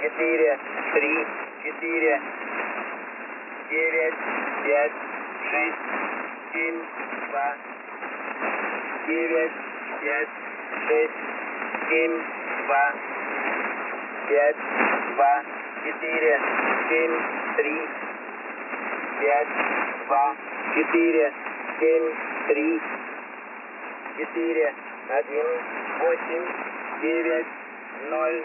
4, 3, 4, 9, 5, 6, 7, 2, 9, 5, 6, 7, 2, 5, 2, 4, 7, 3, 5, 2, 4, 7, 3, 4, 1, 8, 9, 0,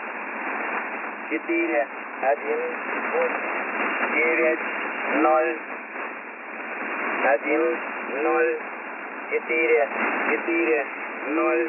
4, 1, 8, 9, 0, 1, 0, 4, 4, 0,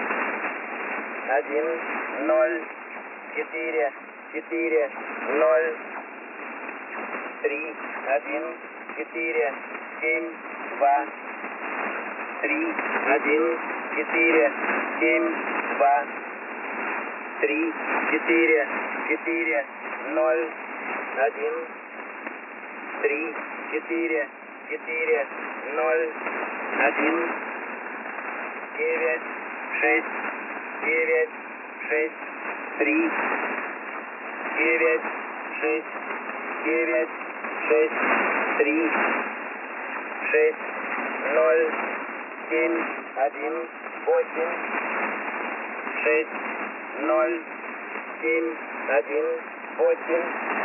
1, 0, 4, 4, 0, 3, 1, 4, 7, 2, 3, 1, 4, 7, 2, 3, 4, 4, 0, 1, 3, 4, 4, 0, 1, 9, 6, 9, 6, 3, 9, 6, 9, 6, 3, 6, 0, 7, 1, 8, 6, 0, 7, 1, 8,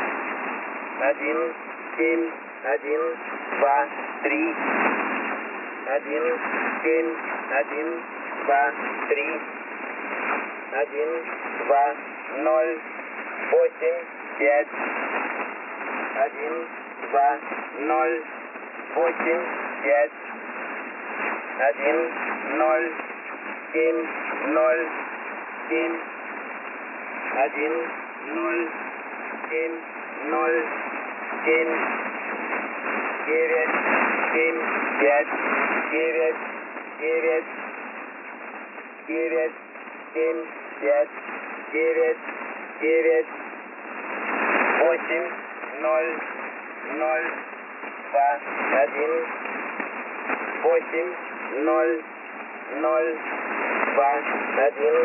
1, 7, 1, 2, 3, 1, 7, 1, 2, 3, 1, 2, 0, 8, 5, 1, 2, 0, 8, 5, 1, 0, 7, 0, 7, 1, 0, 7, 0, 7, 9, 7, 5, 9, 9, 9, 7, 5, 9, 9, 8, 0, 0, 2, 1, 8, 0, 0, 2, 1,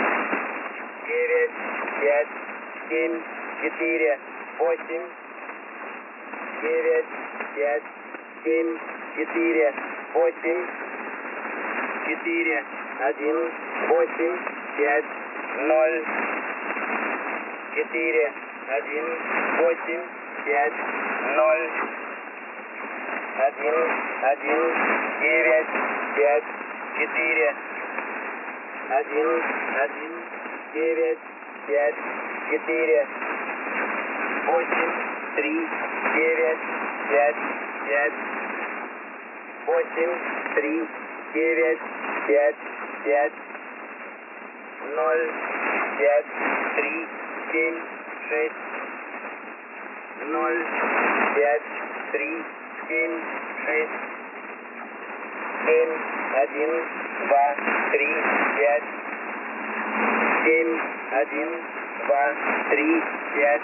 9, 5, 7, 4, 8, 9, 5, 7, 4, 8, 4, 1, 8, 5, 0, 4, 1, 8, 5, 0, 1, 1, 9, 5, 4, 1, 1, 9, 5, 4, 8, 3, 9, 5, 5, 8, 3, 9, 5, 5, 0, 5, 3, 7, 6, 0, 5, 3, 7, 6, 7, 1, 2, 3, 5, 7, 1, 2, 3, 5,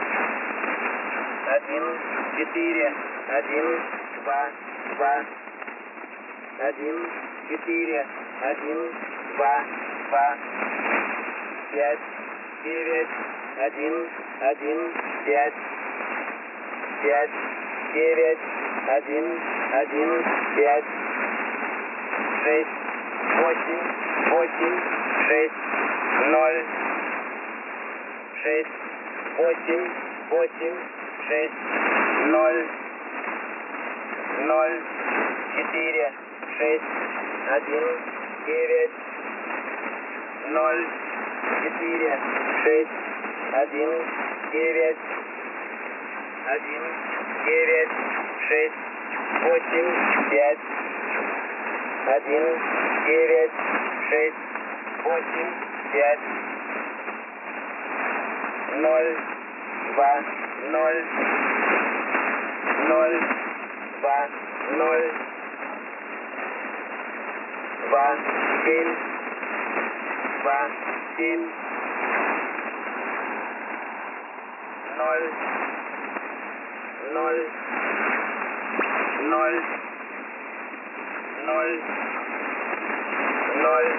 1, 4, 1, 2, 2, 1, 4, 1, 2, 2, 5, 9, 1, 1, 5, 5, 9, 1, 1, 5, 6, 8, 8, 6, 0, 6, 8, 8, 6, 0, 0, 4, 6, 1, 9, 0, 4, 6, 1, 9, 1, 9, 6, 8, 5, 1, 9, 6, 8, 5, 0, 2, 0, 0, 2, 0, 2, 7, 2, 7, 0, 0, 0, 0, 0,